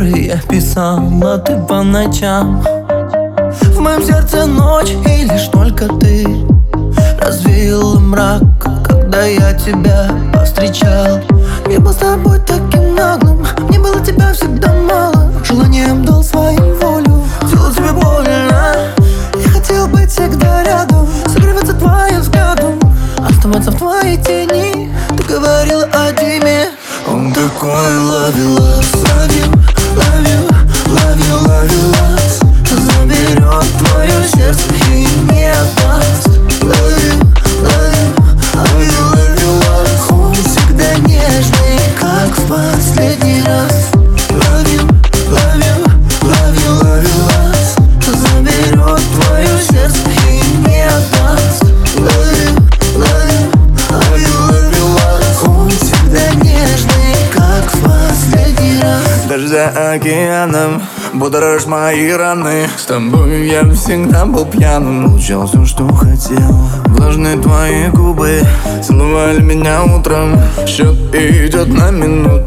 которые писала ты по ночам. В моем сердце ночь, и лишь только ты развеяла мрак, когда я тебя повстречал. Не был с тобой таким наглым, мне было тебя всегда мало. Желанием дал свою волю, делал тебе больно. Я хотел быть всегда рядом, согреваться твоим взглядом, оставаться в твоей тени. Ты говорила о Диме, он такой love you, love you, love you, love you, love you, love. Заберет твое сердце и не отдаст. Love you, love you, love you, love you, love. Он всегда нежный, как в последний раз. Love you, love you, love you, love you, love. Заберет твое сердце и не отдаст. Love you, love you, love you, love you, love. Он всегда нежный, как в последний раз. Даже за океаном будоражишь мои раны. С тобой я всегда был пьяным, получал все, что хотел. Влажные твои губы целовали меня утром. Счет идет на минуту.